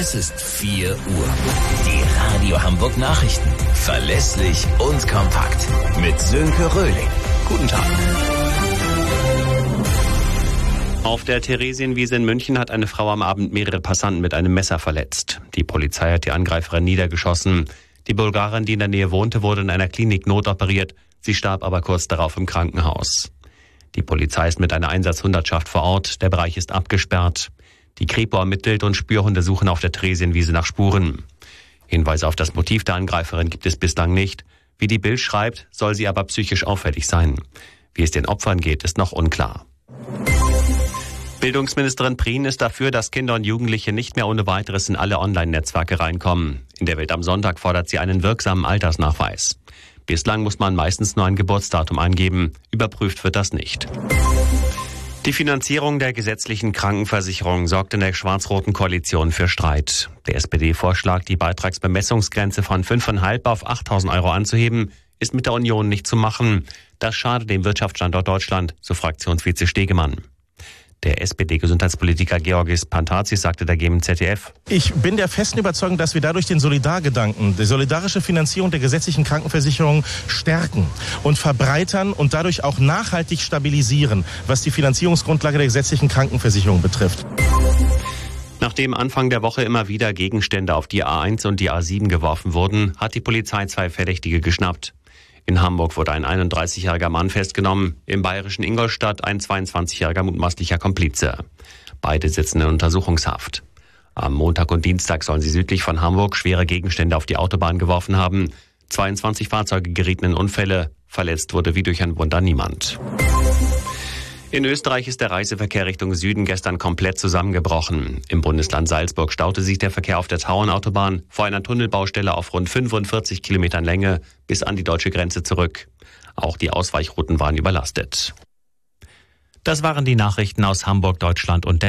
Es ist 4 Uhr. Die Radio Hamburg Nachrichten. Verlässlich und kompakt. Mit Sönke Röhling. Guten Tag. Auf der Theresienwiese in München hat eine Frau am Abend mehrere Passanten mit einem Messer verletzt. Die Polizei hat die Angreiferin niedergeschossen. Die Bulgarin, die in der Nähe wohnte, wurde in einer Klinik notoperiert. Sie starb aber kurz darauf im Krankenhaus. Die Polizei ist mit einer Einsatzhundertschaft vor Ort. Der Bereich ist abgesperrt. Die Kripo ermittelt und Spürhunde suchen auf der Theresienwiese nach Spuren. Hinweise auf das Motiv der Angreiferin gibt es bislang nicht. Wie die Bild schreibt, soll sie aber psychisch auffällig sein. Wie es den Opfern geht, ist noch unklar. Bildungsministerin Prien ist dafür, dass Kinder und Jugendliche nicht mehr ohne weiteres in alle Online-Netzwerke reinkommen. In der Welt am Sonntag fordert sie einen wirksamen Altersnachweis. Bislang muss man meistens nur ein Geburtsdatum eingeben. Überprüft wird das nicht. Die Finanzierung der gesetzlichen Krankenversicherung sorgt in der schwarz-roten Koalition für Streit. Der SPD-Vorschlag, die Beitragsbemessungsgrenze von 5.500 auf 8.000 Euro anzuheben, ist mit der Union nicht zu machen. Das schadet dem Wirtschaftsstandort Deutschland, so Fraktionsvize Stegemann. Der SPD-Gesundheitspolitiker Georgis Pantazis sagte dagegen im ZDF: Ich bin der festen Überzeugung, dass wir dadurch den Solidargedanken, die solidarische Finanzierung der gesetzlichen Krankenversicherung stärken und verbreitern und dadurch auch nachhaltig stabilisieren, was die Finanzierungsgrundlage der gesetzlichen Krankenversicherung betrifft. Nachdem Anfang der Woche immer wieder Gegenstände auf die A1 und die A7 geworfen wurden, hat die Polizei 2 Verdächtige geschnappt. In Hamburg wurde ein 31-jähriger Mann festgenommen, im bayerischen Ingolstadt ein 22-jähriger mutmaßlicher Komplize. Beide sitzen in Untersuchungshaft. Am Montag und Dienstag sollen sie südlich von Hamburg schwere Gegenstände auf die Autobahn geworfen haben. 22 Fahrzeuge gerieten in Unfälle. Verletzt wurde wie durch ein Wunder niemand. In Österreich ist der Reiseverkehr Richtung Süden gestern komplett zusammengebrochen. Im Bundesland Salzburg staute sich der Verkehr auf der Tauernautobahn vor einer Tunnelbaustelle auf rund 45 Kilometern Länge bis an die deutsche Grenze zurück. Auch die Ausweichrouten waren überlastet. Das waren die Nachrichten aus Hamburg, Deutschland und der